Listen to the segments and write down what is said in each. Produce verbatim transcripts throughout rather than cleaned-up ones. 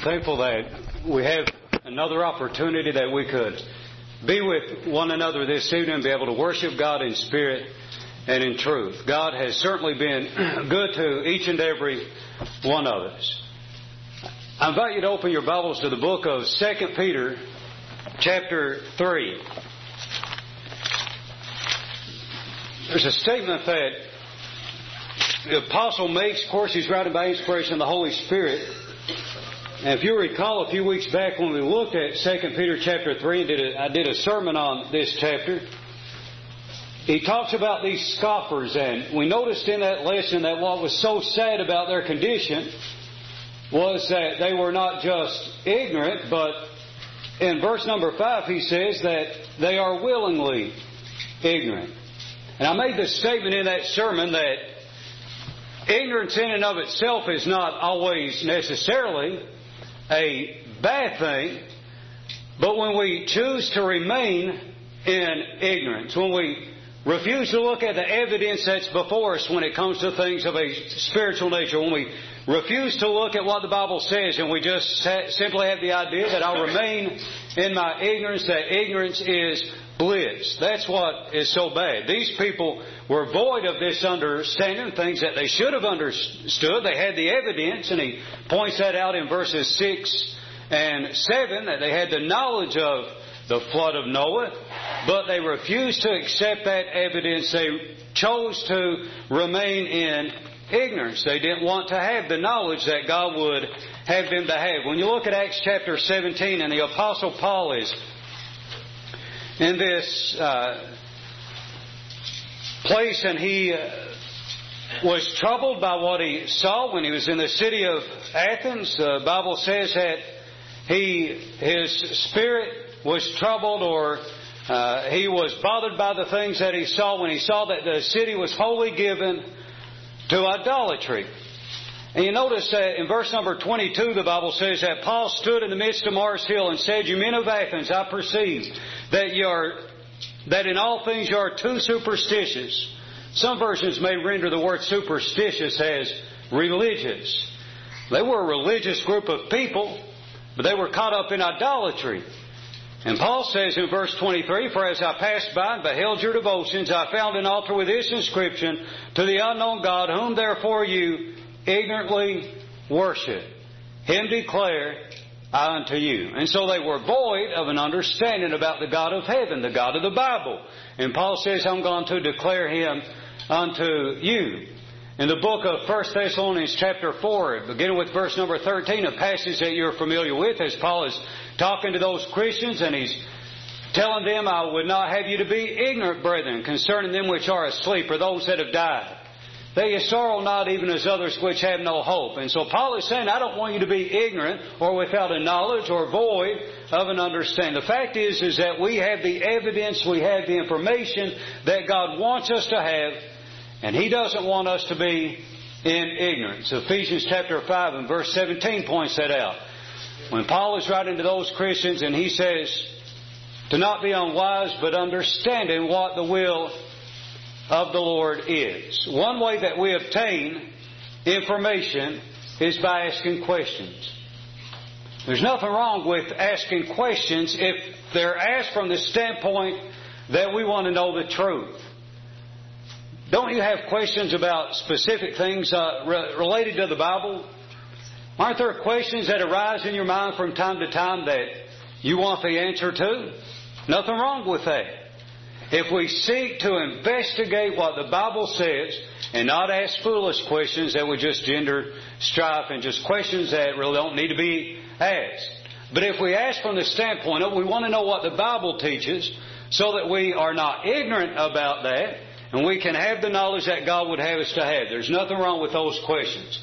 thankful that we have another opportunity that we could be with one another this evening and be able to worship God in spirit and in truth. God has certainly been good to each and every one of us. I invite you to open your Bibles to the book of Second Peter, chapter three. There's a statement that the apostle makes. Of course, he's writing by inspiration of the Holy Spirit. And if you recall, a few weeks back when we looked at Second Peter chapter three, and did a, I did a sermon on this chapter, he talks about these scoffers, and we noticed in that lesson that what was so sad about their condition was that they were not just ignorant, but in verse number five he says that they are willingly ignorant. And I made the statement in that sermon that ignorance in and of itself is not always necessarily a bad thing, but when we choose to remain in ignorance, when we refuse to look at the evidence that's before us when it comes to things of a spiritual nature, when we refuse to look at what the Bible says and we just simply have the idea that I'll remain in my ignorance, that ignorance is bliss. That's what is so bad. These people were void of this understanding, things that they should have understood. They had the evidence, and he points that out in verses six and seven, that they had the knowledge of the flood of Noah, but they refused to accept that evidence. They chose to remain in ignorance. They didn't want to have the knowledge that God would have them to have. When you look at Acts chapter seventeen, and the Apostle Paul is in this uh, place, and he uh, was troubled by what he saw when he was in the city of Athens. The Bible says that he, his spirit was troubled, or uh, he was bothered by the things that he saw when he saw that the city was wholly given to idolatry. And you notice that in verse number twenty-two, the Bible says that Paul stood in the midst of Mars Hill and said, "You men of Athens, I perceive that you are, that in all things you are too superstitious." Some versions may render the word superstitious as religious. They were a religious group of people, but they were caught up in idolatry. And Paul says in verse twenty-three, "For as I passed by and beheld your devotions, I found an altar with this inscription, To the unknown God, whom therefore you ignorantly worship. Him declare I unto you." And so they were void of an understanding about the God of heaven, the God of the Bible. And Paul says, "I'm going to declare Him unto you." In the book of First Thessalonians chapter four, beginning with verse number thirteen, a passage that you're familiar with, as Paul is talking to those Christians, and he's telling them, "I would not have you to be ignorant, brethren, concerning them which are asleep, or those that have died, that ye sorrow not even as others which have no hope." And so Paul is saying, I don't want you to be ignorant or without a knowledge or void of an understanding. The fact is, is that we have the evidence, we have the information that God wants us to have, and He doesn't want us to be in ignorance. Ephesians chapter five and verse seventeen points that out. When Paul is writing to those Christians, and he says, to not be unwise, but understanding what the will of the Lord is. One way that we obtain information is by asking questions. There's nothing wrong with asking questions if they're asked from the standpoint that we want to know the truth. Don't you have questions about specific things uh, re- related to the Bible? Aren't there questions that arise in your mind from time to time that you want the answer to? Nothing wrong with that. If we seek to investigate what the Bible says and not ask foolish questions that would just gender strife and just questions that really don't need to be asked. But if we ask from the standpoint of we want to know what the Bible teaches so that we are not ignorant about that and we can have the knowledge that God would have us to have. There's nothing wrong with those questions.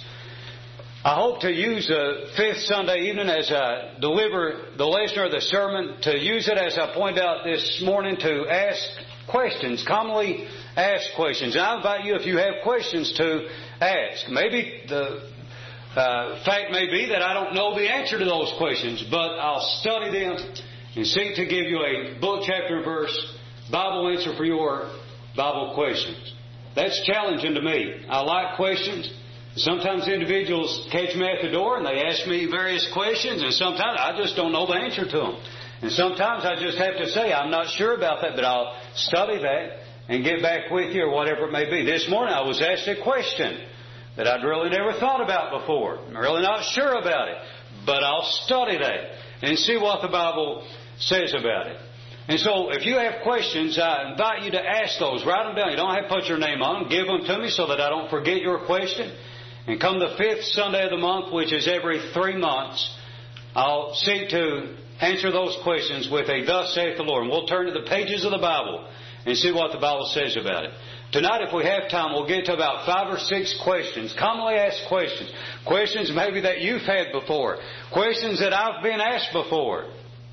I hope to use the fifth Sunday evening as I deliver the lesson or the sermon, to use it, as I pointed out this morning, to ask questions, commonly asked questions. And I invite you, if you have questions, to ask. Maybe the uh, fact may be that I don't know the answer to those questions, but I'll study them and seek to give you a book, chapter, and verse Bible answer for your Bible questions. That's challenging to me. I like questions. Sometimes individuals catch me at the door and they ask me various questions, and sometimes I just don't know the answer to them. And sometimes I just have to say, I'm not sure about that, but I'll study that and get back with you or whatever it may be. This morning I was asked a question that I'd really never thought about before. I'm really not sure about it, but I'll study that and see what the Bible says about it. And so if you have questions, I invite you to ask those. Write them down. You don't have to put your name on them. Give them to me so that I don't forget your question. And come the fifth Sunday of the month, which is every three months, I'll seek to answer those questions with a "Thus saith the Lord." And we'll turn to the pages of the Bible and see what the Bible says about it. Tonight, if we have time, we'll get to about five or six questions, commonly asked questions. Questions maybe that you've had before. Questions that I've been asked before.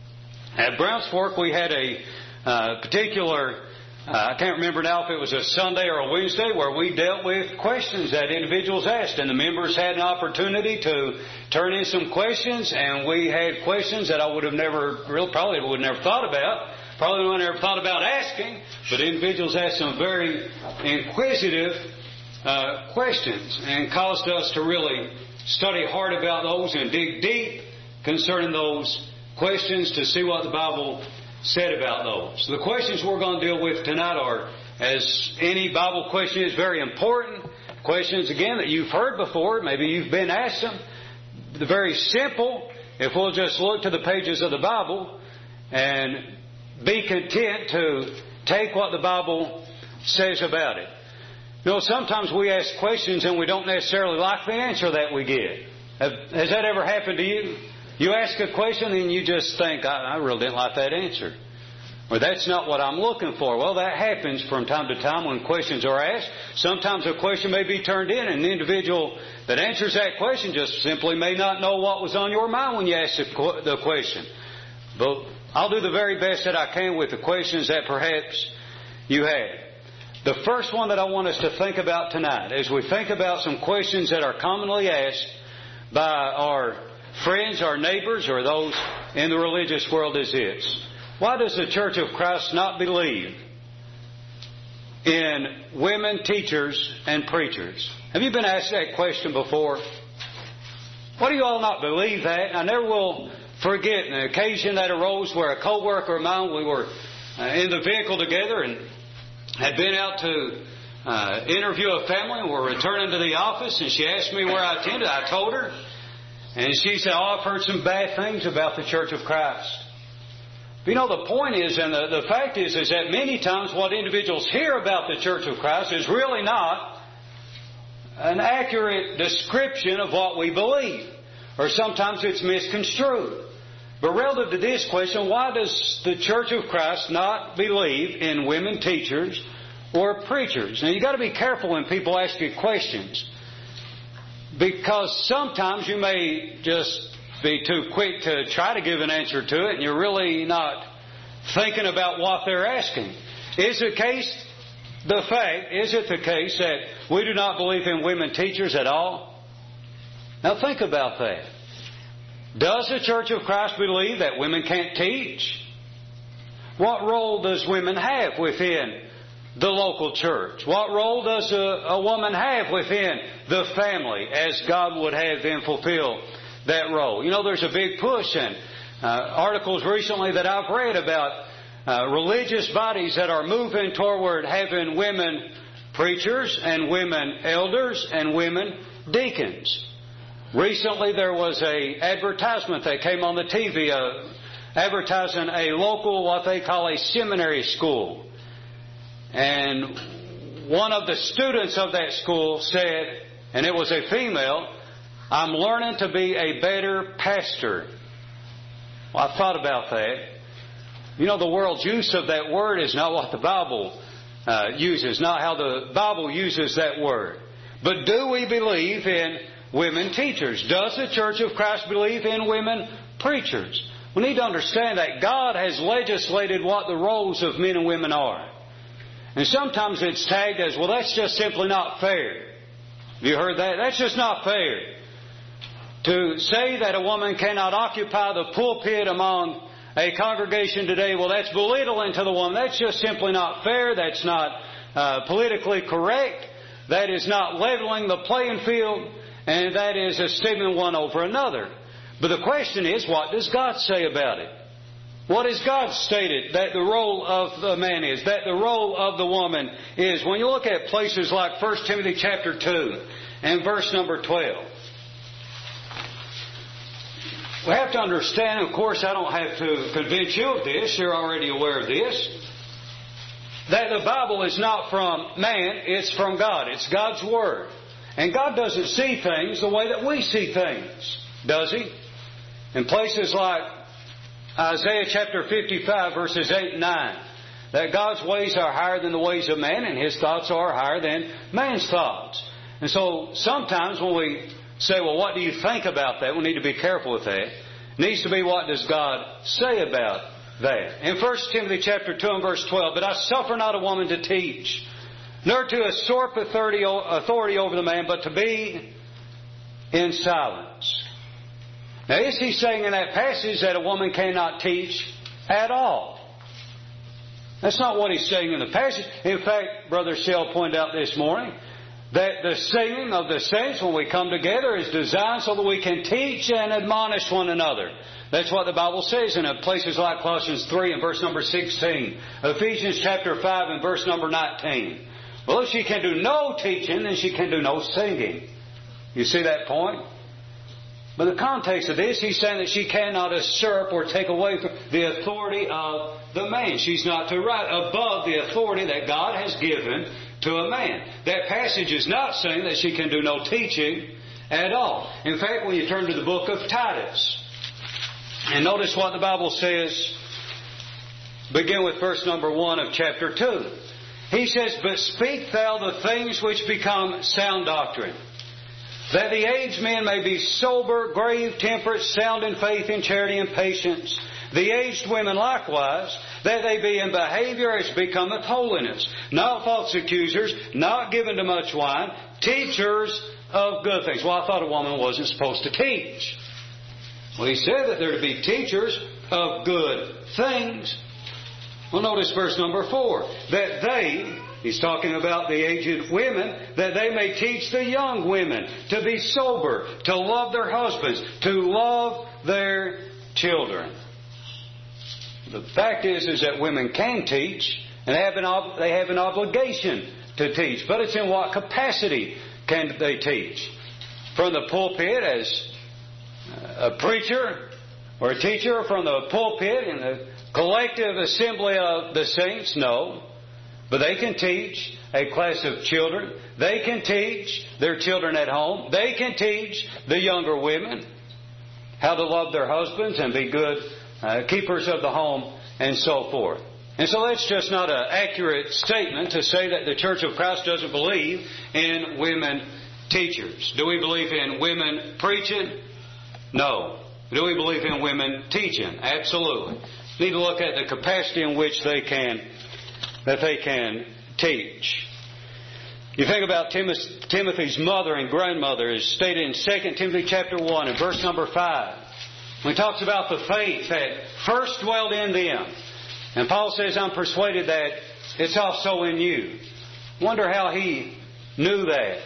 At Browns Fork, we had a uh, particular, uh, I can't remember now if it was a Sunday or a Wednesday, where we dealt with questions that individuals asked. And the members had an opportunity to turn in some questions, and we had questions that I would have never, really probably would have never thought about. Probably would have never thought about asking, but individuals asked some very inquisitive uh, questions and caused us to really study hard about those and dig deep concerning those questions to see what the Bible said about those. The questions we're going to deal with tonight are, as any Bible question is, very important. Questions, again, that you've heard before. Maybe you've been asked them. They're very simple. If we'll just look to the pages of the Bible and be content to take what the Bible says about it. You know, sometimes we ask questions and we don't necessarily like the answer that we get. Has that ever happened to you? You ask a question and you just think, I, I really didn't like that answer. Or that's not what I'm looking for. Well, that happens from time to time when questions are asked. Sometimes a question may be turned in and the individual that answers that question just simply may not know what was on your mind when you asked the question. But I'll do the very best that I can with the questions that perhaps you had. The first one that I want us to think about tonight, as we think about some questions that are commonly asked by our friends, our neighbors, or those in the religious world, is this: why does the Church of Christ not believe in women teachers and preachers? Have you been asked that question before? Why do you all not believe that? I never will forget an occasion that arose where a co-worker of mine, we were uh, in the vehicle together and had been out to uh, interview a family, and we're returning to the office, and she asked me where I attended. I told her, and she said, oh, I've heard some bad things about the Church of Christ. But you know, the point is, and the, the fact is, is that many times what individuals hear about the Church of Christ is really not an accurate description of what we believe. Or sometimes it's misconstrued. But relative to this question, why does the Church of Christ not believe in women teachers or preachers? Now, you've got to be careful when people ask you questions, because sometimes you may just be too quick to try to give an answer to it, and you're really not thinking about what they're asking. Is the case, the fact, is it the case that we do not believe in women teachers at all? Now think about that. Does the Church of Christ believe that women can't teach? What role does women have within the local church? What role does a, a woman have within the family as God would have them fulfill that role? You know, there's a big push in uh, articles recently that I've read about uh, religious bodies that are moving toward having women preachers and women elders and women deacons. Recently there was a advertisement that came on the T V uh, advertising a local, what they call a seminary school. And one of the students of that school said, and it was a female, I'm learning to be a better pastor. Well, I thought about that. You know, the world's use of that word is not what the Bible uh, uses, not how the Bible uses that word. But do we believe in women teachers? Does the Church of Christ believe in women preachers? We need to understand that God has legislated what the roles of men and women are. And sometimes it's tagged as, well, that's just simply not fair. Have you heard that? That's just not fair. To say that a woman cannot occupy the pulpit among a congregation today, well, that's belittling to the woman. That's just simply not fair. That's not uh, politically correct. that is not leveling the playing field, and that is esteeming one over another. But the question is, what does God say about it? What has God stated that the role of the man is, that the role of the woman is? When you look at places like First Timothy chapter two and verse number twelve, we have to understand, of course I don't have to convince you of this, you're already aware of this, that the Bible is not from man, it's from God. It's God's Word. And God doesn't see things the way that we see things, does He? In places like Isaiah chapter fifty-five, verses eight and nine, that God's ways are higher than the ways of man, and His thoughts are higher than man's thoughts. And so sometimes when we say, well, what do you think about that? We need to be careful with that. It needs to be, what does God say about that? In First Timothy chapter two and verse twelve, but I suffer not a woman to teach, nor to usurp authority, authority over the man, but to be in silence. Now, is he saying in that passage that a woman cannot teach at all? That's not what he's saying in the passage. In fact, Brother Shell pointed out this morning that the singing of the saints when we come together is designed so that we can teach and admonish one another. That's what the Bible says in places like Colossians three and verse number sixteen, Ephesians chapter five and verse number nineteen. Well, if she can do no teaching, then she can do no singing. You see that point? But in the context of this, he's saying that she cannot usurp or take away the authority of the man. She's not to rise above the authority that God has given to a man. That passage is not saying that she can do no teaching at all. In fact, when you turn to the book of Titus, and notice what the Bible says, begin with verse number one of chapter two. He says, but speak thou the things which become sound doctrine, that the aged men may be sober, grave, temperate, sound in faith, in charity, and patience. The aged women likewise, that they be in behavior as becometh holiness, not false accusers, not given to much wine, teachers of good things. Well, I thought a woman wasn't supposed to teach. Well, he said that they're to be teachers of good things. Well, notice verse number four. That they, he's talking about the aged women, that they may teach the young women to be sober, to love their husbands, to love their children. The fact is, is that women can teach, and they have an, ob- they have an obligation to teach. But it's in what capacity can they teach? From the pulpit as a preacher or a teacher, from the pulpit in the collective assembly of the saints? No. But they can teach a class of children. They can teach their children at home. They can teach the younger women how to love their husbands and be good uh, keepers of the home and so forth. And so that's just not an accurate statement to say that the Church of Christ doesn't believe in women teachers. Do we believe in women preaching? No. Do we believe in women teaching? Absolutely. We need to look at the capacity in which they can that they can teach. You think about Timothy's mother and grandmother, as stated in Second Timothy chapter one and verse number five. When he talks about the faith that first dwelled in them. And Paul says, I'm persuaded that it's also in you. Wonder how he knew that.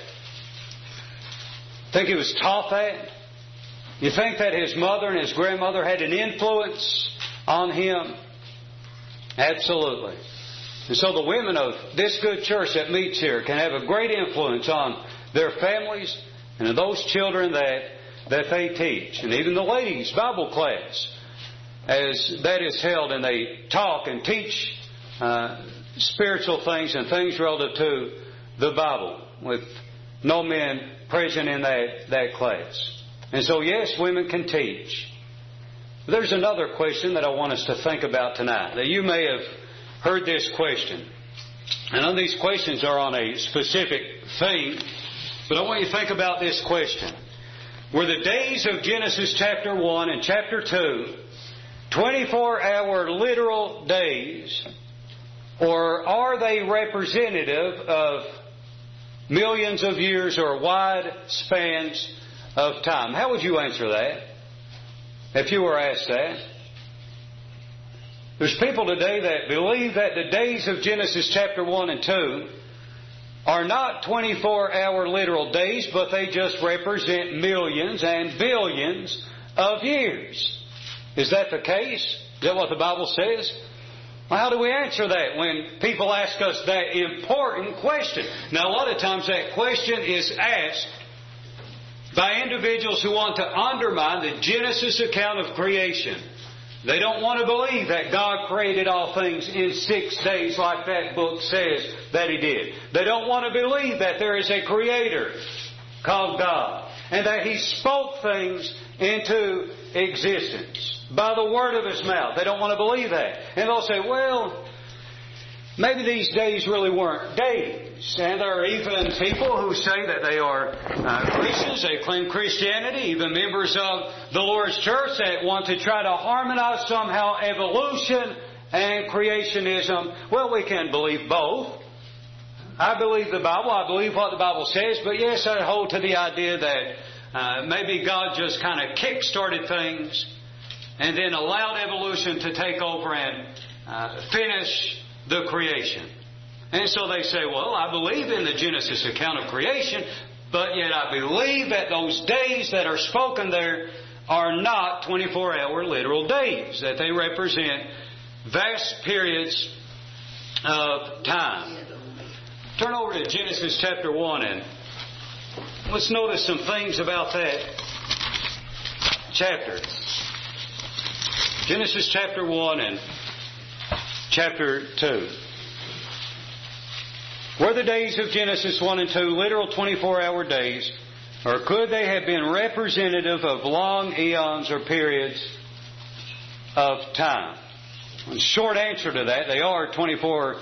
Think he was taught that? You think that his mother and his grandmother had an influence on him? Absolutely. And so the women of this good church that meets here can have a great influence on their families and those children that, that they teach. And even the ladies' Bible class, as that is held, and they talk and teach uh, spiritual things and things relative to the Bible, with no men present in that, that class. And so, yes, women can teach. There's another question that I want us to think about tonight. That you may have heard this question. And none of these questions are on a specific theme, but I want you to think about this question. Were the days of Genesis chapter one and chapter two twenty-four hour literal days, or are they representative of millions of years or wide spans of time? How would you answer that if you were asked that? There's people today that believe that the days of Genesis chapter one and two are not twenty-four hour literal days, but they just represent millions and billions of years. Is that the case? Is that what the Bible says? Well, how do we answer that when people ask us that important question? Now, a lot of times that question is asked by individuals who want to undermine the Genesis account of creation. They don't want to believe that God created all things in six days like that book says that He did. They don't want to believe that there is a Creator called God and that He spoke things into existence by the word of His mouth. They don't want to believe that. And they'll say, well, maybe these days really weren't days. And there are even people who say that they are uh, Christians, they claim Christianity, even members of the Lord's church that want to try to harmonize somehow evolution and creationism. Well, we can believe both. I believe the Bible, I believe what the Bible says, but yes, I hold to the idea that uh, maybe God just kind of kick-started things and then allowed evolution to take over and uh, finish the creation. And so they say, well, I believe in the Genesis account of creation, but yet I believe that those days that are spoken there are not twenty-four hour literal days, that they represent vast periods of time. Turn over to Genesis chapter one and let's notice some things about that chapter. Genesis chapter one and chapter two. Were the days of Genesis one and two literal twenty-four hour days, or could they have been representative of long eons or periods of time? The short answer to that, they are twenty-four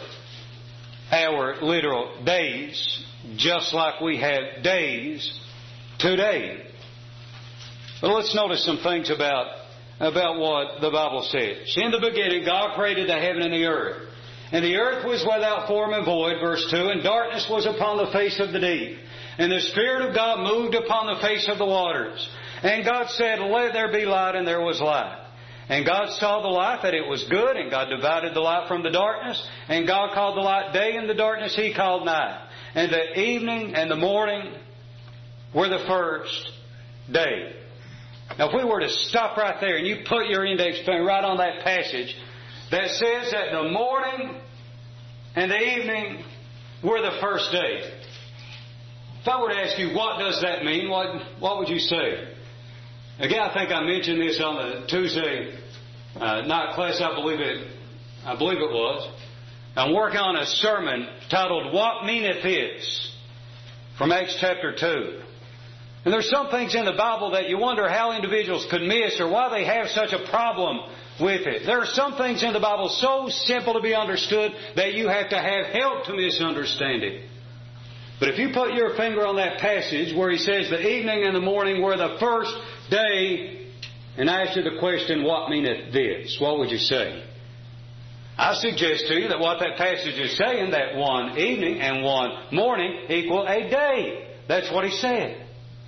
hour literal days, just like we have days today. But let's notice some things about, about what the Bible says. In the beginning, God created the heaven and the earth. And the earth was without form and void, verse two, and darkness was upon the face of the deep. And the Spirit of God moved upon the face of the waters. And God said, let there be light, and there was light. And God saw the light, that it was good, and God divided the light from the darkness. And God called the light day, and the darkness He called night. And the evening and the morning were the first day. Now, if we were to stop right there, and you put your index finger right on that passage, that says that the morning and the evening were the first day. If I were to ask you, what does that mean? What, what would you say? Again, I think I mentioned this on the Tuesday uh, night class. I believe it. I believe it was. I'm working on a sermon titled "What Meaneth This?" from Acts chapter two. And there's some things in the Bible that you wonder how individuals could miss or why they have such a problem with it. There are some things in the Bible so simple to be understood that you have to have help to misunderstand it. But if you put your finger on that passage where He says the evening and the morning were the first day, and I ask you the question, what meaneth this? What would you say? I suggest to you that what that passage is saying, that one evening and one morning equal a day. That's what He said.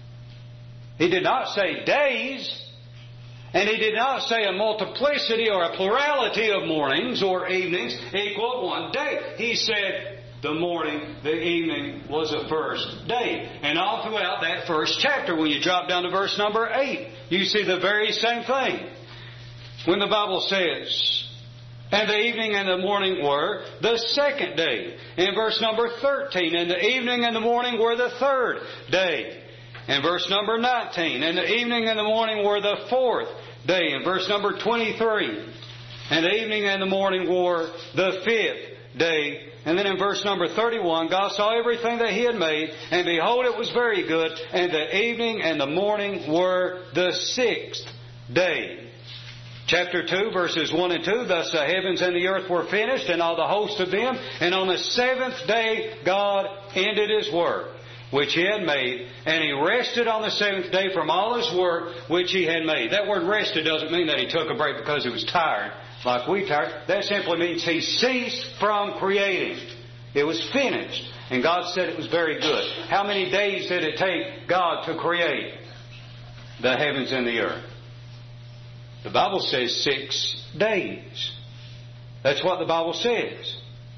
He did not say days. And He did not say a multiplicity or a plurality of mornings or evenings equal one day. He said the morning, the evening was the first day. And all throughout that first chapter, when you drop down to verse number eight, you see the very same thing. When the Bible says, and the evening and the morning were the second day. In verse number thirteen, and the evening and the morning were the third day. In verse number nineteen, and the evening and the morning were the fourth day. In verse number twenty-three, and the evening and the morning were the fifth day. And then in verse number thirty-one, God saw everything that He had made, and behold, it was very good. And the evening and the morning were the sixth day. Chapter two, verses one and two, thus the heavens and the earth were finished, and all the host of them. And on the seventh day God ended His work which He had made, and He rested on the seventh day from all His work which He had made. That word rested doesn't mean that He took a break because He was tired, like we tired. That simply means He ceased from creating. It was finished. And God said it was very good. How many days did it take God to create the heavens and the earth? The Bible says six days. That's what the Bible says.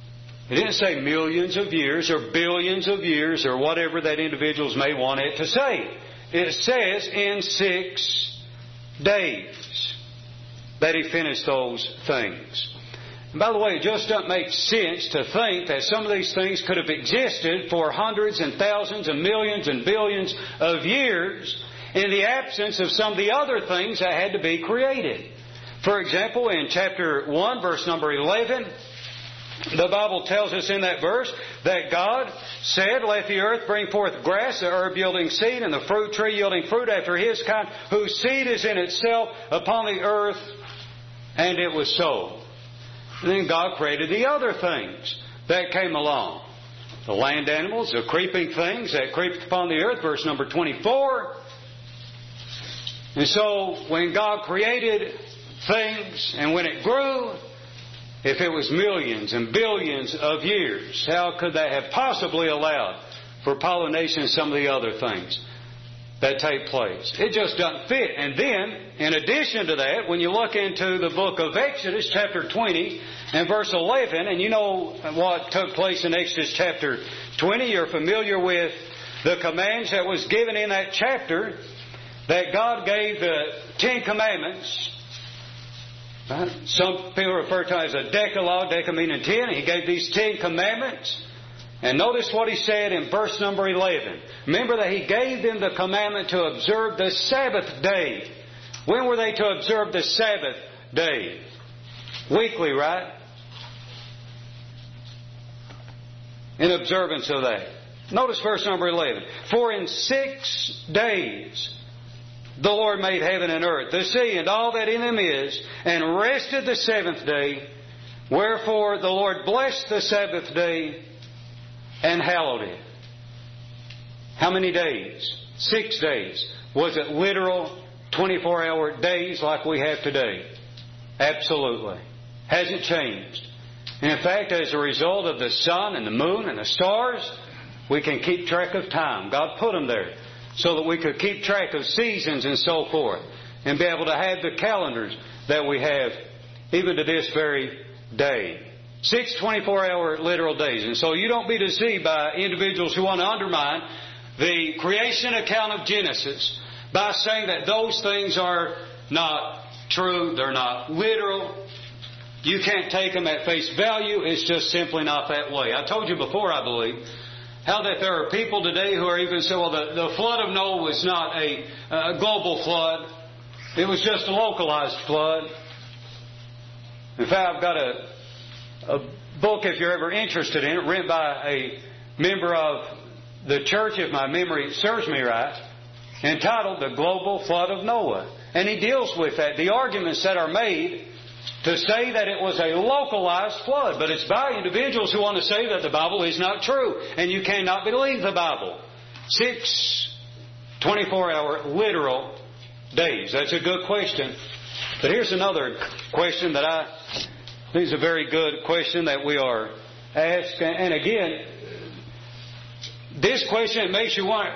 It didn't say millions of years or billions of years or whatever that individuals may want it to say. It says in six days that He finished those things. And by the way, it just doesn't make sense to think that some of these things could have existed for hundreds and thousands and millions and billions of years in the absence of some of the other things that had to be created. For example, in chapter one, verse number eleven, the Bible tells us in that verse that God said, "Let the earth bring forth grass, the herb yielding seed, and the fruit tree yielding fruit after his kind, whose seed is in itself upon the earth." And it was so. And then God created the other things that came along. The land animals, the creeping things that creeped upon the earth, verse number twenty-four. And so, when God created things, and when it grew, if it was millions and billions of years, how could that have possibly allowed for pollination and some of the other things that take place? It just doesn't fit. And then, in addition to that, when you look into the book of Exodus, chapter twenty, and verse eleven, and you know what took place in Exodus chapter twenty, you're familiar with the commands that was given in that chapter, that God gave the Ten Commandments. Right? Some people refer to it as a Decalogue, Deca meaning ten. He gave these Ten Commandments. And notice what He said in verse number eleven. Remember that He gave them the commandment to observe the Sabbath day. When were they to observe the Sabbath day? Weekly, right? In observance of that. Notice verse number eleven. For in six days the Lord made heaven and earth, the sea, and all that in them is, and rested the seventh day. Wherefore the Lord blessed the Sabbath day and hallowed it. How many days? Six days. Was it literal twenty-four hour days like we have today? Absolutely. Hasn't changed. And in fact, as a result of the sun and the moon and the stars, we can keep track of time. God put them there so that we could keep track of seasons and so forth, and be able to have the calendars that we have even to this very day. Six twenty-four hour literal days. And so you don't be deceived by individuals who want to undermine the creation account of Genesis by saying that those things are not true, they're not literal. You can't take them at face value. It's just simply not that way. I told you before, I believe, how that there are people today who are even saying, well, the, the flood of Noah was not a, a global flood. It was just a localized flood. In fact, I've got a, a book, if you're ever interested in it, written by a member of the church, if my memory serves me right, entitled The Global Flood of Noah. And he deals with that, the arguments that are made to say that it was a localized flood. But it's by individuals who want to say that the Bible is not true, and you cannot believe the Bible. Six twenty-four hour literal days. That's a good question. But here's another question that I think is a very good question that we are asked. And again, this question, it makes you wonder,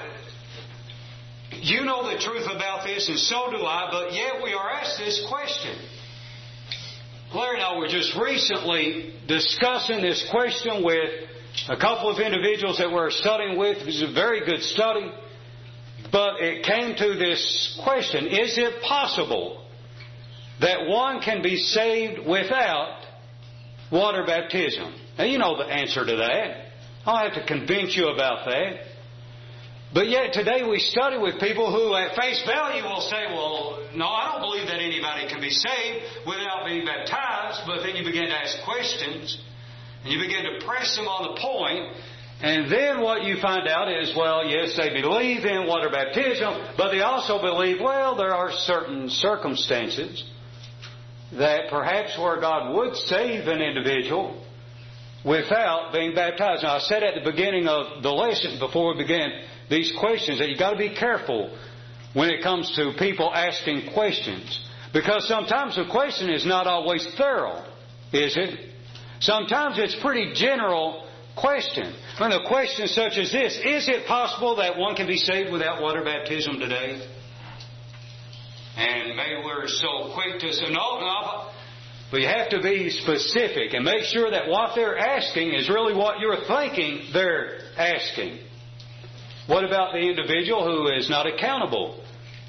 you know the truth about this, and so do I, but yet we are asked this question. Larry and I were just recently discussing this question with a couple of individuals that we're studying with. It was a very good study. But it came to this question: is it possible that one can be saved without water baptism? Now, you know the answer to that. I don't have to convince you about that. But yet today we study with people who at face value will say, well, no, I don't believe that anybody can be saved without being baptized. But then you begin to ask questions, and you begin to press them on the point, and then what you find out is, well, yes, they believe in water baptism, but they also believe, well, there are certain circumstances that perhaps where God would save an individual without being baptized. Now, I said at the beginning of the lesson before we began these questions that you've got to be careful when it comes to people asking questions. Because sometimes the question is not always thorough, is it? Sometimes it's pretty general question. When a question such as this, is it possible that one can be saved without water baptism today? And maybe we're so quick to say, no, no, But you have to be specific and make sure that what they're asking is really what you're thinking they're asking. What about the individual who is not accountable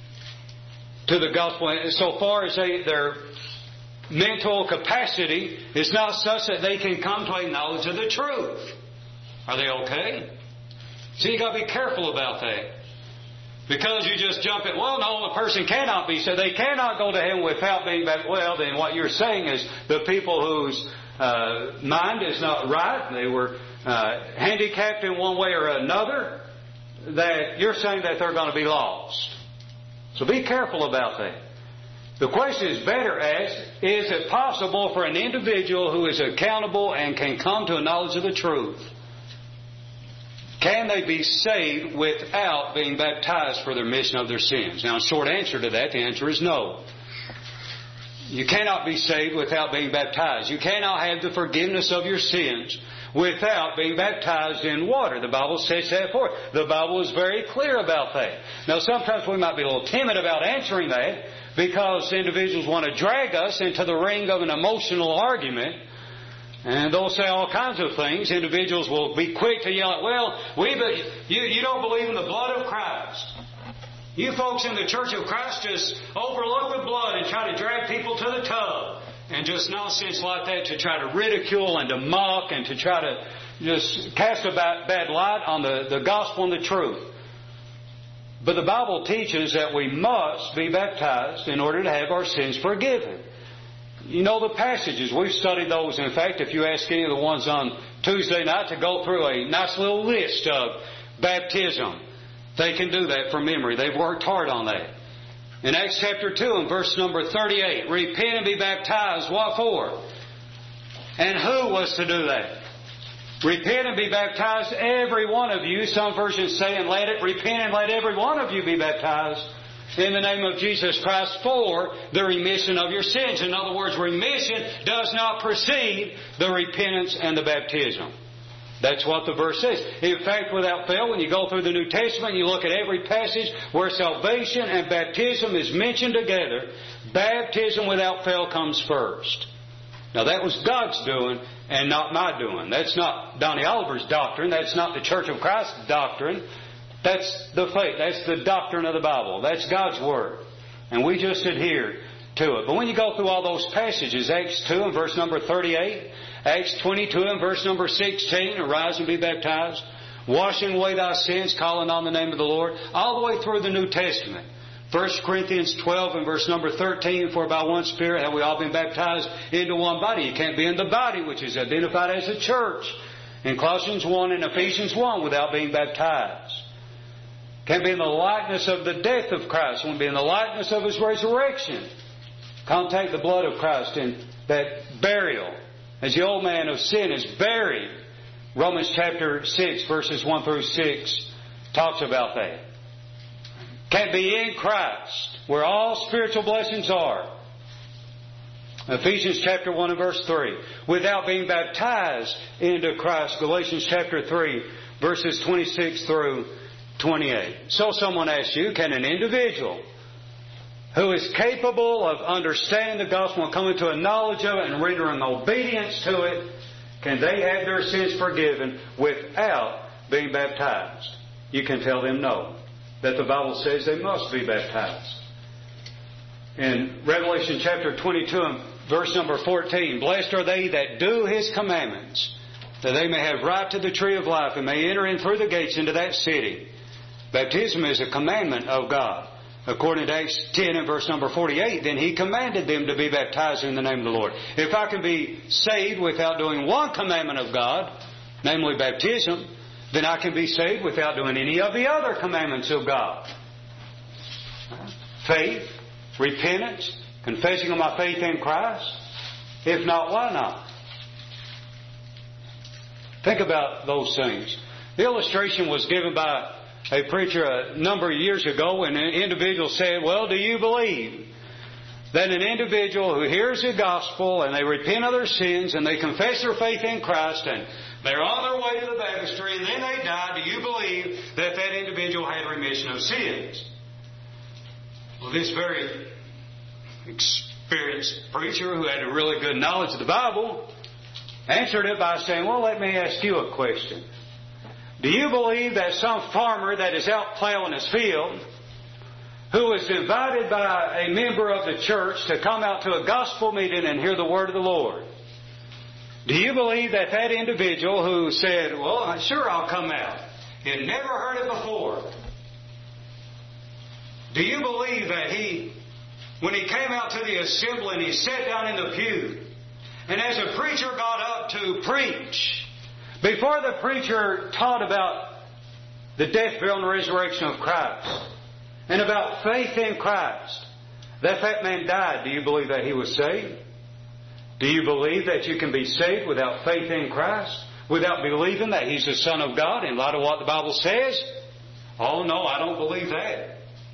to the gospel so far as they, their mental capacity is not such that they can come to a knowledge of the truth? Are they okay? So you got to be careful about that. Because you just jump in, well, no, a person cannot be saved. They cannot go to heaven without being baptized. Well, then what you're saying is the people whose uh, mind is not right, they were uh, handicapped in one way or another, that you're saying that they're going to be lost. So be careful about that. The question is better asked, is it possible for an individual who is accountable and can come to a knowledge of the truth? Can they be saved without being baptized for the remission of their sins? Now, a short answer to that, the answer is no. You cannot be saved without being baptized. You cannot have the forgiveness of your sins without being baptized in water. The Bible says that for it. The Bible is very clear about that. Now, sometimes we might be a little timid about answering that because individuals want to drag us into the ring of an emotional argument. And they'll say all kinds of things. Individuals will be quick to yell, well, we be, you, you don't believe in the blood of Christ. You folks in the Church of Christ just overlook the blood and try to drag people to the tub. And just nonsense like that to try to ridicule and to mock and to try to just cast a bad, bad light on the, the gospel and the truth. But the Bible teaches that we must be baptized in order to have our sins forgiven. You know the passages. We've studied those. In fact, if you ask any of the ones on Tuesday night to go through a nice little list of baptism, they can do that from memory. They've worked hard on that. In Acts chapter two and verse number thirty-eight, repent and be baptized. What for? And who was to do that? Repent and be baptized, every one of you. Some versions say, and let it repent and let every one of you be baptized in the name of Jesus Christ for the remission of your sins. In other words, remission does not precede the repentance and the baptism. That's what the verse says. In fact, without fail, when you go through the New Testament, you look at every passage where salvation and baptism is mentioned together, baptism without fail comes first. Now that was God's doing and not my doing. That's not Donnie Oliver's doctrine. That's not the Church of Christ's doctrine. That's the faith. That's the doctrine of the Bible. That's God's Word. And we just adhere to it. But when you go through all those passages, Acts two and verse number thirty-eight, Acts twenty-two and verse number sixteen, arise and be baptized, washing away thy sins, calling on the name of the Lord, all the way through the New Testament. First Corinthians twelve and verse number thirteen, for by one Spirit have we all been baptized into one body. You can't be in the body, which is identified as the church, in Colossians one and Ephesians one, without being baptized. Can't be in the likeness of the death of Christ. Won't be in the likeness of His resurrection. Contact the blood of Christ in that burial. As the old man of sin is buried. Romans chapter six, verses one through six, talks about that. Can't be in Christ, where all spiritual blessings are. Ephesians chapter one and verse three. Without being baptized into Christ. Galatians chapter three, verses twenty-six through twenty-eight. So someone asks you, can an individual who is capable of understanding the gospel and coming to a knowledge of it and rendering obedience to it, can they have their sins forgiven without being baptized? You can tell them no. That the Bible says they must be baptized. In Revelation chapter twenty-two and verse number fourteen, blessed are they that do His commandments, that they may have right to the tree of life and may enter in through the gates into that city. Baptism is a commandment of God. According to Acts ten and verse number forty-eight, then He commanded them to be baptized in the name of the Lord. If I can be saved without doing one commandment of God, namely baptism, then I can be saved without doing any of the other commandments of God. Faith, repentance, confessing of my faith in Christ. If not, why not? Think about those things. The illustration was given by a preacher a number of years ago when an individual said, well, do you believe that an individual who hears the gospel and they repent of their sins and they confess their faith in Christ and they're on their way to the baptistry and then they die, do you believe that that individual had remission of sins? Well, this very experienced experienced preacher who had a really good knowledge of the Bible answered it by saying, well, let me ask you a question. Do you believe that some farmer that is out plowing his field, who is invited by a member of the church to come out to a gospel meeting and hear the word of the Lord, do you believe that that individual who said, well, sure, I'll come out, had never heard it before, do you believe that he, when he came out to the assembly and he sat down in the pew, and as a preacher got up to preach, before the preacher taught about the death, burial, and resurrection of Christ, and about faith in Christ, that that man died, do you believe that he was saved? Do you believe that you can be saved without faith in Christ? Without believing that He's the Son of God in light of what the Bible says? Oh no, I don't believe that.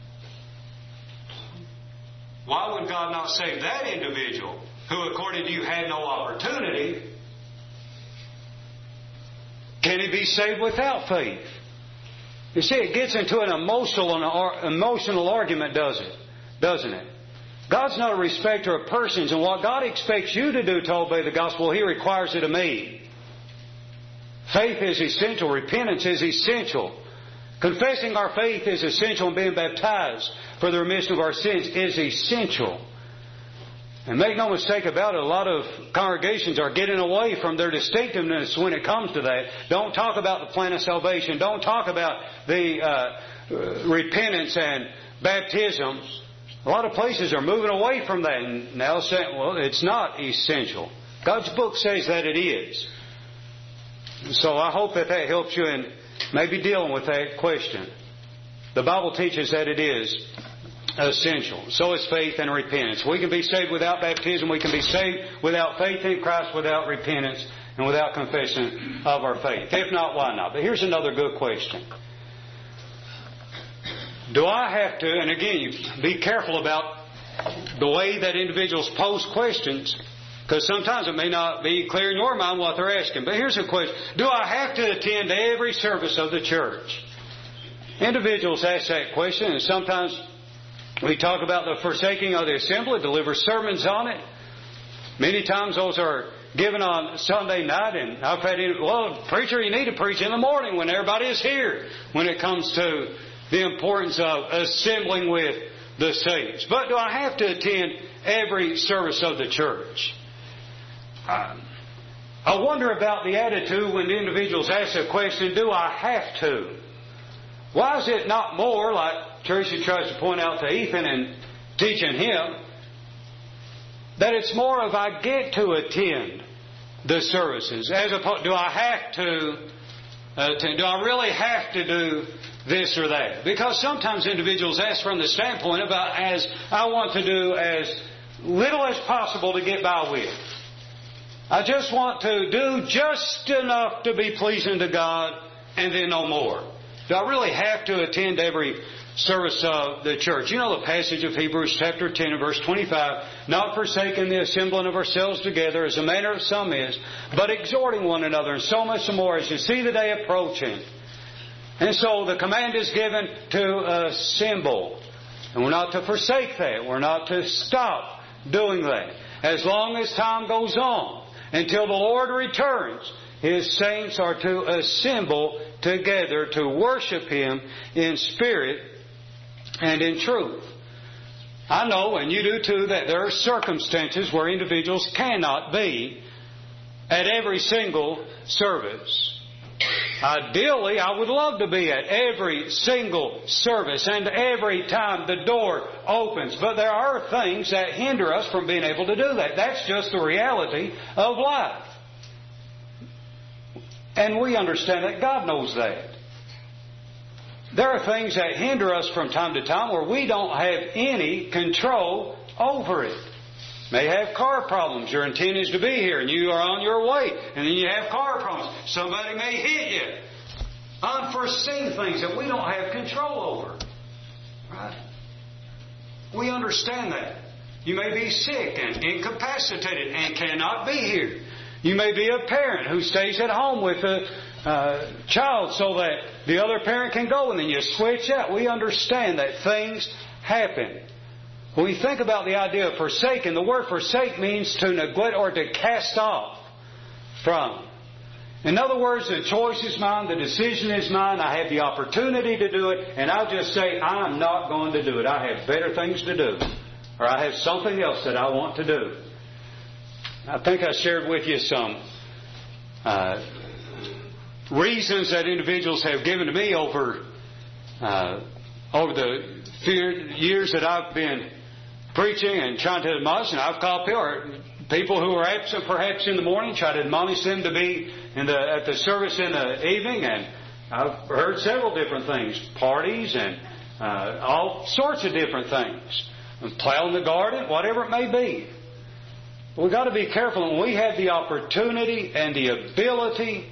Why would God not save that individual who, according to you, had no opportunity? Can he be saved without faith? You see, it gets into an emotional, an emotional argument, does it? Doesn't it? God's not a respecter of persons, and what God expects you to do to obey the gospel, He requires it of me. Faith is essential. Repentance is essential. Confessing our faith is essential, and being baptized for the remission of our sins is essential. And make no mistake about it, a lot of congregations are getting away from their distinctiveness when it comes to that. Don't talk about the plan of salvation. Don't talk about the uh, repentance and baptisms. A lot of places are moving away from that and now saying, well, it's not essential. God's book says that it is. So I hope that that helps you in maybe dealing with that question. The Bible teaches that it is essential. So is faith and repentance. We can be saved without baptism. We can be saved without faith in Christ, without repentance, and without confession of our faith. If not, why not? But here's another good question. Do I have to, and again, you be careful about the way that individuals pose questions, because sometimes it may not be clear in your mind what they're asking. But here's a question. Do I have to attend every service of the church? Individuals ask that question, and sometimes we talk about the forsaking of the assembly, deliver sermons on it. Many times those are given on Sunday night, and I've had, well, preacher, you need to preach in the morning when everybody is here, when it comes to the importance of assembling with the saints. But do I have to attend every service of the church? I, I wonder about the attitude when the individuals ask the question, do I have to? Why is it not more, like Tracy tries to point out to Ethan and teaching him, that it's more of I get to attend the services, as opposed, do I have to attend? Do I really have to do this or that? Because sometimes individuals ask from the standpoint about as I want to do as little as possible to get by with. I just want to do just enough to be pleasing to God and then no more. Do I really have to attend every service of the church? You know the passage of Hebrews chapter ten and verse twenty-five, not forsaking the assembling of ourselves together as the manner of some is, but exhorting one another, and so much the more as you see the day approaching. And so the command is given to assemble. And we're not to forsake that. We're not to stop doing that. As long as time goes on, until the Lord returns, His saints are to assemble together to worship Him in spirit and in truth. I know, and you do too, that there are circumstances where individuals cannot be at every single service. Ideally, I would love to be at every single service and every time the door opens. But there are things that hinder us from being able to do that. That's just the reality of life. And we understand that. God knows that. There are things that hinder us from time to time where we don't have any control over it. May have car problems. Your intent is to be here and you are on your way. And then you have car problems. Somebody may hit you. Unforeseen things that we don't have control over. Right? We understand that. You may be sick and incapacitated and cannot be here. You may be a parent who stays at home with a uh, child so that the other parent can go and then you switch out. We understand that things happen. When we think about the idea of forsaken, the word forsake means to neglect or to cast off from. In other words, the choice is mine, the decision is mine, I have the opportunity to do it, and I'll just say, I'm not going to do it. I have better things to do. Or I have something else that I want to do. I think I shared with you some uh, reasons that individuals have given to me over uh, over the few years that I've been preaching and trying to admonish. And I've called people, people who are absent perhaps in the morning, try to admonish them to be in the at the service in the evening. And I've heard several different things, parties and uh, all sorts of different things. Plow in the garden, whatever it may be. We've got to be careful. When we have the opportunity and the ability,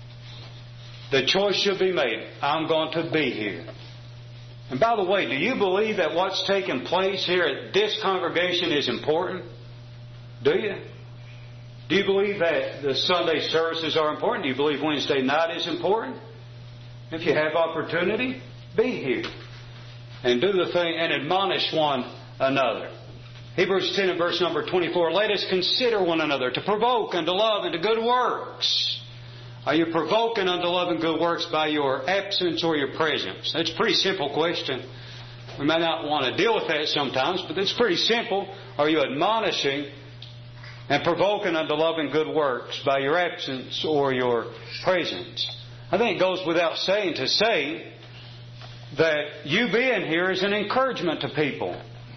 the choice should be made. I'm going to be here. And by the way, do you believe that what's taking place here at this congregation is important? Do you? Do you believe that the Sunday services are important? Do you believe Wednesday night is important? If you have opportunity, be here. And do the thing and admonish one another. Hebrews ten and verse number twenty-four, let us consider one another to provoke unto love and to good works. Are you provoking unto love and good works by your absence or your presence? That's a pretty simple question. We may not want to deal with that sometimes, but it's pretty simple. Are you admonishing and provoking unto love and good works by your absence or your presence? I think it goes without saying to say that you being here is an encouragement to people.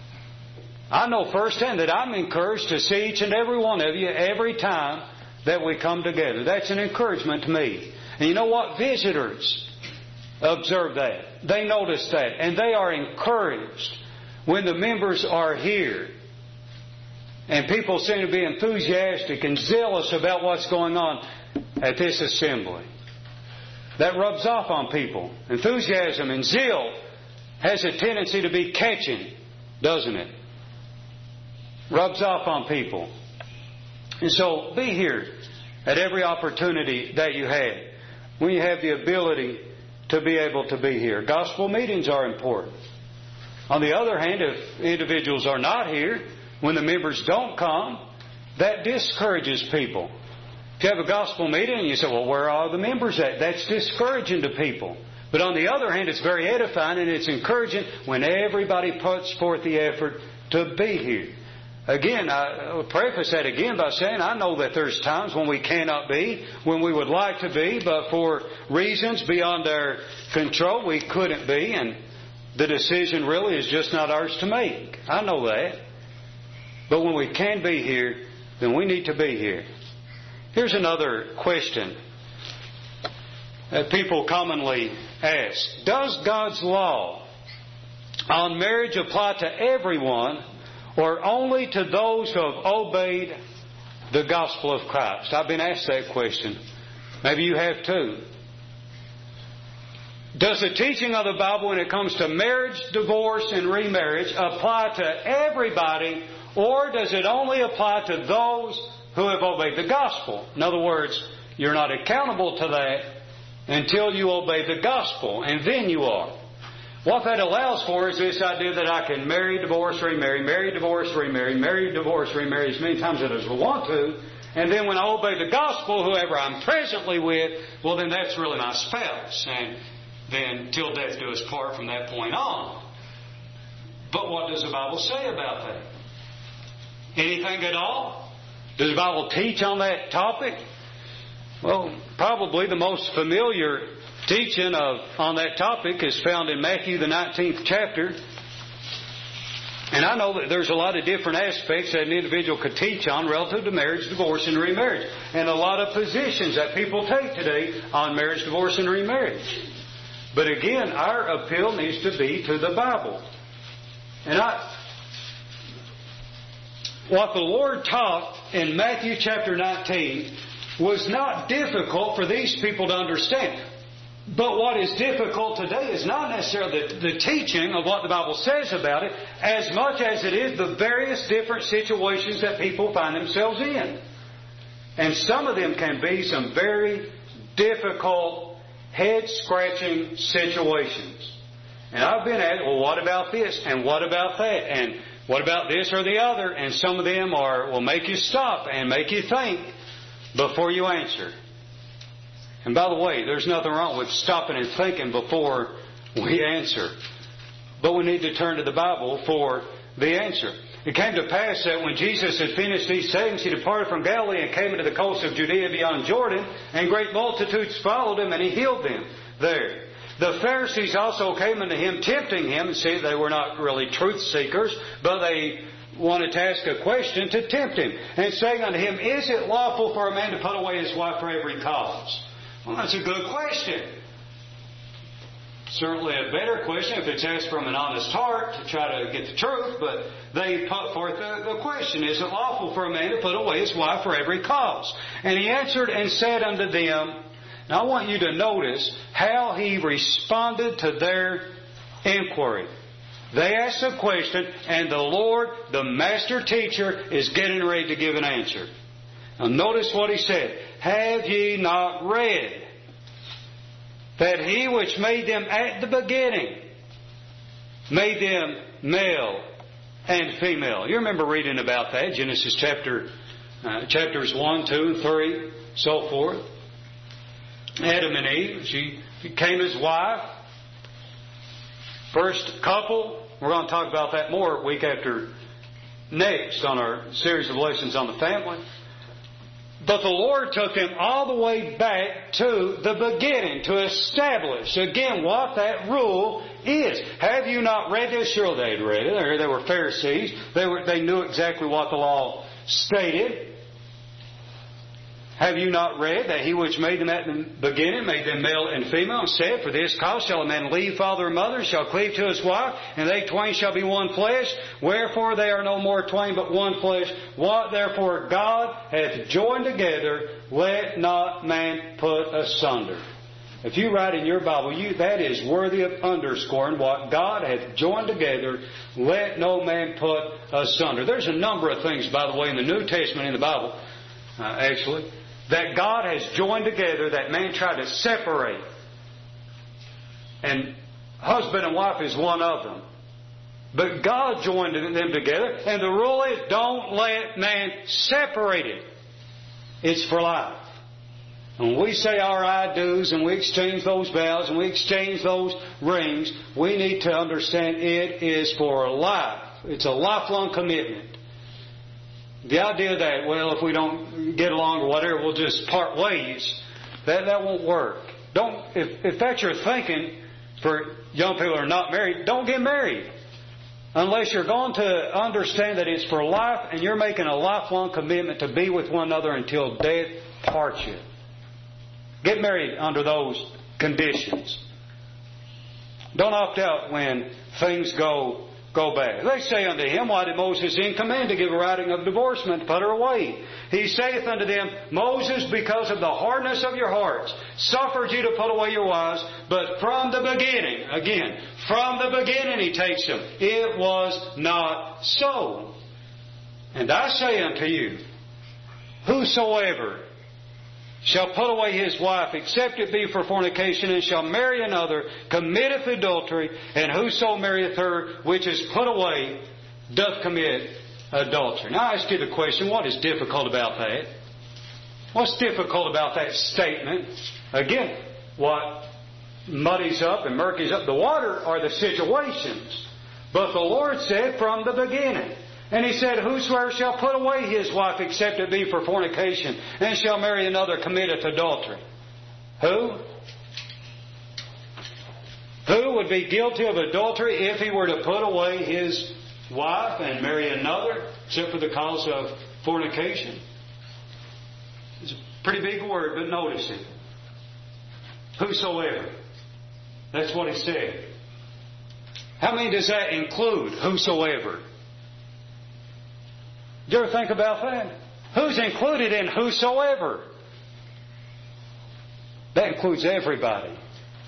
I know firsthand that I'm encouraged to see each and every one of you every time that we come together. That's an encouragement to me. And you know what? Visitors observe that. They notice that. And they are encouraged when the members are here. And people seem to be enthusiastic and zealous about what's going on at this assembly. That rubs off on people. Enthusiasm and zeal has a tendency to be catching, doesn't it? Rubs off on people. And so be here at every opportunity that you have. When you have the ability to be able to be here. Gospel meetings are important. On the other hand, if individuals are not here, when the members don't come, that discourages people. If you have a gospel meeting and you say, well, where are the members at? That's discouraging to people. But on the other hand, it's very edifying and it's encouraging when everybody puts forth the effort to be here. Again, I will preface that again by saying I know that there's times when we cannot be, when we would like to be, but for reasons beyond our control, we couldn't be, and the decision really is just not ours to make. I know that. But when we can be here, then we need to be here. Here's another question that people commonly ask. Does God's law on marriage apply to everyone or only to those who have obeyed the gospel of Christ? I've been asked that question. Maybe you have too. Does the teaching of the Bible when it comes to marriage, divorce, and remarriage apply to everybody, or does it only apply to those who have obeyed the gospel? In other words, you're not accountable to that until you obey the gospel, and then you are. What that allows for is this idea that I can marry, divorce, remarry, marry, divorce, remarry, marry, divorce, remarry as many times as I want to. And then when I obey the gospel, whoever I'm presently with, well, then that's really my spouse. And then till death do us part from that point on. But what does the Bible say about that? Anything at all? Does the Bible teach on that topic? Well, probably the most familiar teaching of on that topic is found in Matthew the nineteenth chapter. And I know that there's a lot of different aspects that an individual could teach on relative to marriage, divorce, and remarriage. And a lot of positions that people take today on marriage, divorce, and remarriage. But again, our appeal needs to be to the Bible. And I, what the Lord taught in Matthew chapter nineteen was not difficult for these people to understand. But what is difficult today is not necessarily the, the teaching of what the Bible says about it, as much as it is the various different situations that people find themselves in. And some of them can be some very difficult, head-scratching situations. And I've been asked, well, what about this? And what about that? And What about this or the other? And some of them are will make you stop and make you think before you answer. And by the way, there's nothing wrong with stopping and thinking before we answer. But we need to turn to the Bible for the answer. It came to pass that when Jesus had finished these sayings, He departed from Galilee and came into the coast of Judea beyond Jordan, and great multitudes followed Him, and He healed them there. The Pharisees also came unto Him, tempting Him. See, they were not really truth seekers, but they wanted to ask a question to tempt Him, and saying unto Him, Is it lawful for a man to put away his wife for every cause? Well, that's a good question. Certainly a better question if it's asked from an honest heart to try to get the truth, but they put forth the, the question, Is it lawful for a man to put away his wife for every cause? And He answered and said unto them, now I want you to notice how He responded to their inquiry. They asked a question, and the Lord, the master teacher, is getting ready to give an answer. Now notice what He said. Have ye not read that He which made them at the beginning made them male and female? You remember reading about that, Genesis chapter uh, chapters one, two, and three, so forth. Adam and Eve, she became His wife. First couple. We're going to talk about that more week after next on our series of lessons on the family. But the Lord took them all the way back to the beginning to establish again what that rule is. Have you not read this? Sure, they had read it. They were Pharisees. They were, they knew exactly what the law stated. Have you not read that He which made them at the beginning made them male and female, and said, For this cause shall a man leave father and mother, and shall cleave to his wife, and they twain shall be one flesh. Wherefore they are no more twain, but one flesh. What therefore God hath joined together, let not man put asunder. If you write in your Bible, you, that is worthy of underscoring. What God hath joined together, let no man put asunder. There's a number of things, by the way, in the New Testament in the Bible, uh, actually, that God has joined together that man tried to separate. And husband and wife is one of them. But God joined them together. And the rule is, don't let man separate it. It's for life. When we say our I do's and we exchange those vows and we exchange those rings, we need to understand it is for life. It's a lifelong commitment. The idea that, well, if we don't get along or whatever, we'll just part ways, that, that won't work. Don't, if, if that's your thinking for young people who are not married, don't get married. Unless you're going to understand that it's for life and you're making a lifelong commitment to be with one another until death parts you. Get married under those conditions. Don't opt out when things go Go back. They say unto him, Why did Moses in command to give a writing of divorcement to put her away? He saith unto them, Moses, because of the hardness of your hearts, suffered you to put away your wives, but from the beginning, again, from the beginning he takes them. It was not so. And I say unto you, whosoever shall put away his wife, except it be for fornication, and shall marry another, committeth adultery, and whoso marrieth her which is put away, doth commit adultery. Now I ask you the question, what is difficult about that? What's difficult about that statement? Again, what muddies up and murkies up the water are the situations. But the Lord said from the beginning. And He said, Whosoever shall put away his wife, except it be for fornication, and shall marry another, committeth adultery. Who? Who would be guilty of adultery if he were to put away his wife and marry another, except for the cause of fornication? It's a pretty big word, but notice it. Whosoever. That's what He said. How many does that include? Whosoever. Did you ever think about that? Who's included in whosoever? That includes everybody.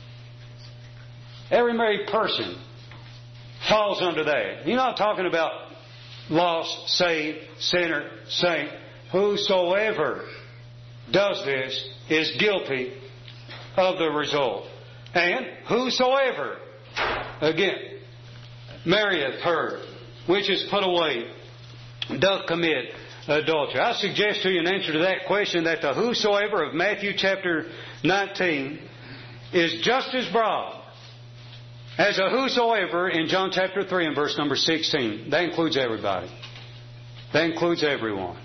Every married person falls under that. You're not talking about lost, saved, sinner, saint. Whosoever does this is guilty of the result. And whosoever, again, marrieth her which is put away doth commit adultery. I suggest to you in answer to that question that the whosoever of Matthew chapter nineteen is just as broad as a whosoever in John chapter three and verse number sixteen. That includes everybody. That includes everyone.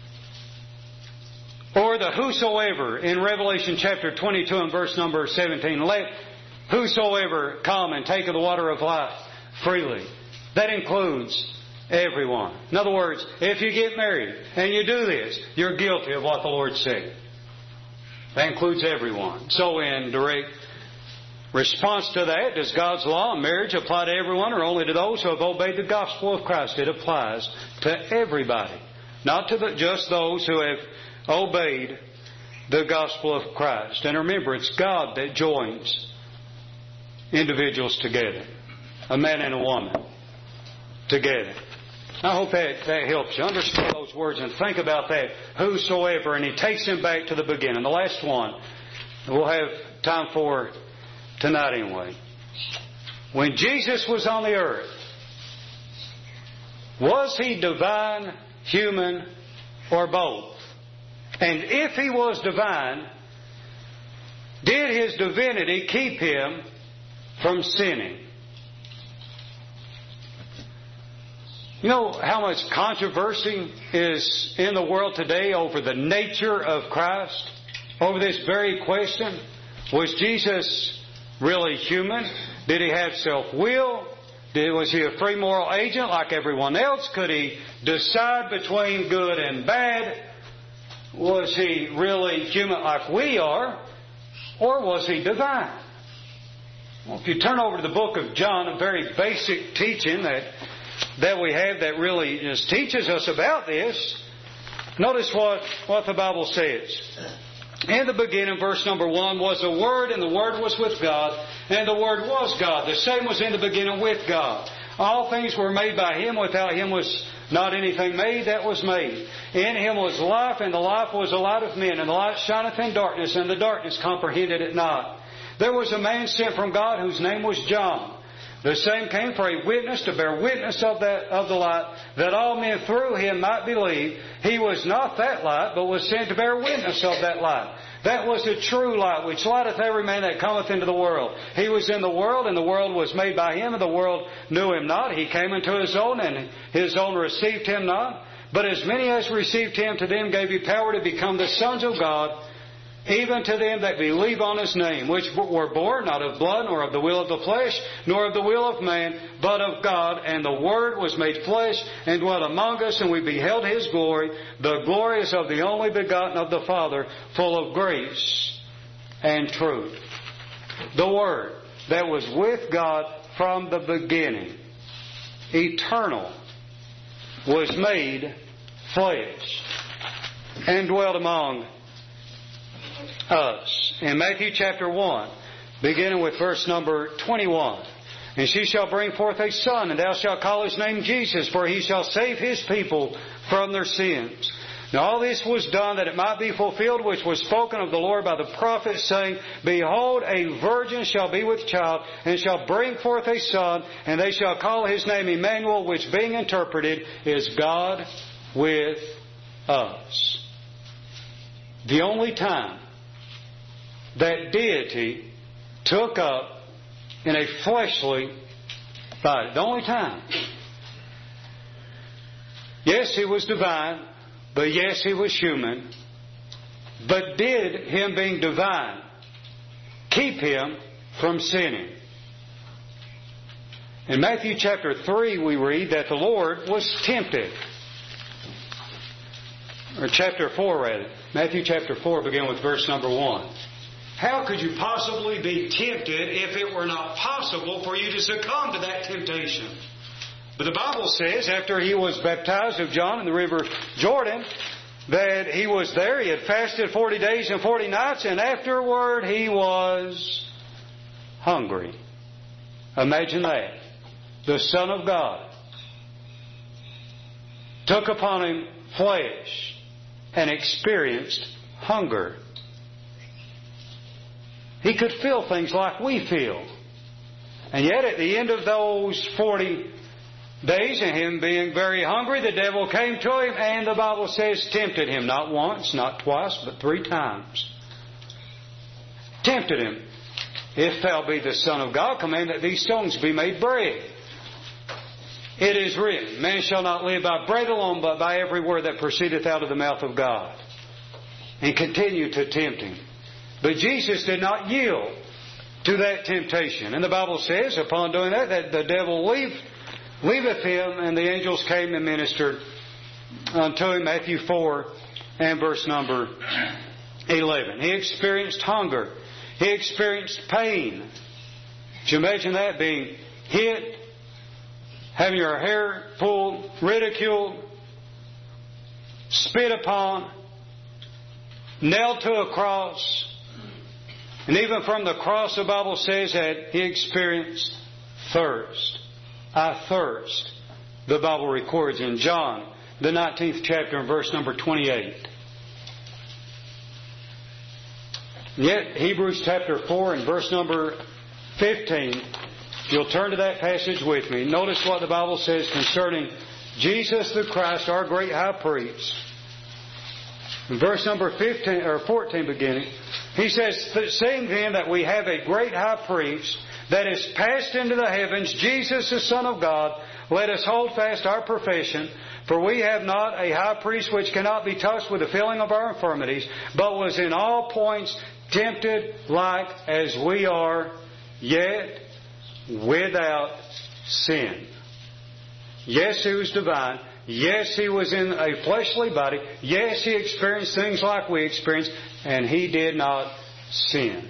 Or the whosoever in Revelation chapter twenty-two and verse number seventeen. Let whosoever come and take of the water of life freely. That includes everyone. In other words, if you get married and you do this, you're guilty of what the Lord said. That includes everyone. So in direct response to that, does God's law on marriage apply to everyone or only to those who have obeyed the gospel of Christ? It applies to everybody. Not to the, just those who have obeyed the gospel of Christ. And remember, it's God that joins individuals together. A man and a woman together. I hope that, that helps you. Understand those words and think about that. Whosoever. And he takes him back to the beginning. The last one we'll have time for tonight anyway. When Jesus was on the earth, was he divine, human, or both? And if he was divine, did his divinity keep him from sinning? You know how much controversy is in the world today over the nature of Christ? Over this very question. Was Jesus really human? Did he have self-will? Did, was he a free moral agent like everyone else? Could he decide between good and bad? Was he really human like we are? Or was he divine? Well, if you turn over to the book of John, a very basic teaching that that we have that really just teaches us about this. Notice what, what the Bible says. In the beginning, verse number one, was the Word, and the Word was with God, and the Word was God. The same was in the beginning with God. All things were made by Him. Without Him was not anything made that was made. In Him was life, and the life was the light of men. And the light shineth in darkness, and the darkness comprehended it not. There was a man sent from God whose name was John. The same came for a witness to bear witness of that of the light, that all men through him might believe. He was not that light, but was sent to bear witness of that light. That was the true light, which lighteth every man that cometh into the world. He was in the world, and the world was made by Him, and the world knew Him not. He came into His own, and His own received Him not. But as many as received Him, to them gave He power to become the sons of God, even to them that believe on His name, which were born not of blood, nor of the will of the flesh, nor of the will of man, but of God. And the Word was made flesh, and dwelt among us, and we beheld His glory. The glory is of the only begotten of the Father, full of grace and truth. The Word that was with God from the beginning, eternal, was made flesh, and dwelt among us. In Matthew chapter one, beginning with verse number twenty-one. And she shall bring forth a son, and thou shalt call his name Jesus, for he shall save his people from their sins. Now all this was done that it might be fulfilled, which was spoken of the Lord by the prophet, saying, Behold, a virgin shall be with child, and shall bring forth a son, and they shall call his name Emmanuel, which being interpreted is God with us. The only time that deity took up in a fleshly body. The only time. Yes, He was divine, but yes, He was human. But did Him being divine keep Him from sinning? In Matthew chapter three we read that the Lord was tempted. Or chapter four rather. Matthew chapter four, begin with verse number one. How could you possibly be tempted if it were not possible for you to succumb to that temptation? But the Bible says, after He was baptized of John in the river Jordan, that He was there. He had fasted forty days and forty nights, and afterward He was hungry. Imagine that. The Son of God took upon Him flesh and experienced hunger. He could feel things like we feel. And yet at the end of those forty days, and him being very hungry, the devil came to him, and the Bible says tempted him, not once, not twice, but three times. Tempted him. If thou be the Son of God, command that these stones be made bread. It is written, man shall not live by bread alone, but by every word that proceedeth out of the mouth of God. And continued to tempt him. But Jesus did not yield to that temptation. And the Bible says, upon doing that, that the devil leave, leaveth him, and the angels came and ministered unto him. Matthew four and verse number eleven. He experienced hunger. He experienced pain. Could you imagine that? Being hit, having your hair pulled, ridiculed, spit upon, nailed to a cross. And even from the cross, the Bible says that he experienced thirst. I thirst, the Bible records in John, the nineteenth chapter, and verse number twenty-eight. Yet, Hebrews chapter four and verse number fifteen, if you'll turn to that passage with me. Notice what the Bible says concerning Jesus the Christ, our great high priest. In verse number fifteen or fourteen beginning, he says, seeing then that we have a great high priest that is passed into the heavens, Jesus the Son of God, let us hold fast our profession. For we have not a high priest which cannot be touched with the feeling of our infirmities, but was in all points tempted like as we are, yet without sin. Yes, He was divine. Yes, He was in a fleshly body. Yes, He experienced things like we experience, and He did not sin.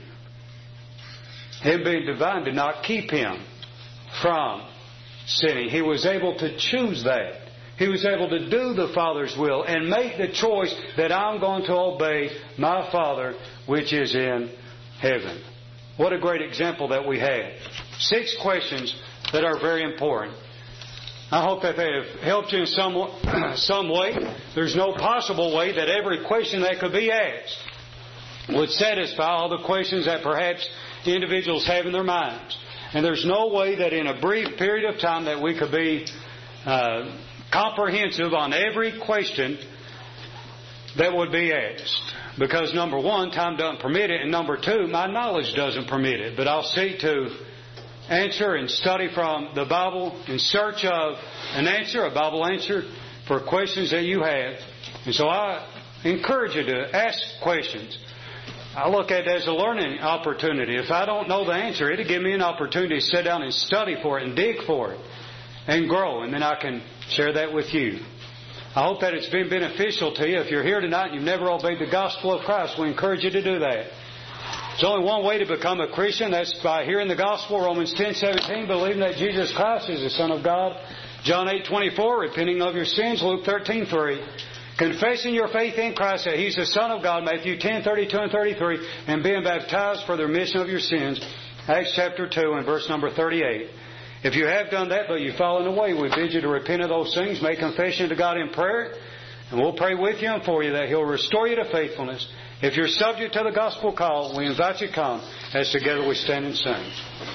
Him being divine did not keep Him from sinning. He was able to choose that. He was able to do the Father's will and make the choice that I'm going to obey my Father which is in heaven. What a great example that we have. Six questions that are very important. I hope that they have helped you in some, some way. There's no possible way that every question that could be asked would satisfy all the questions that perhaps individuals have in their minds. And there's no way that in a brief period of time that we could be uh, comprehensive on every question that would be asked. Because number one, time doesn't permit it, and number two, my knowledge doesn't permit it. But I'll seek to answer and study from the Bible in search of an answer, a Bible answer for questions that you have. And so I encourage you to ask questions. I look at it as a learning opportunity. If I don't know the answer, it'll give me an opportunity to sit down and study for it and dig for it and grow, and then I can share that with you. I hope that it's been beneficial to you. If you're here tonight and you've never obeyed the gospel of Christ, we encourage you to do that. There's only one way to become a Christian. That's by hearing the gospel, Romans ten seventeen, believing that Jesus Christ is the Son of God. John eight twenty-four, repenting of your sins. Luke thirteen three, confessing your faith in Christ that He's the Son of God. Matthew ten thirty-two and thirty-three, and being baptized for the remission of your sins. Acts chapter two and verse number thirty-eight. If you have done that, but you've fallen away, we bid you to repent of those things, make confession to God in prayer, and we'll pray with you and for you that He'll restore you to faithfulness. If you're subject to the gospel call, we invite you to come as together we stand and sing.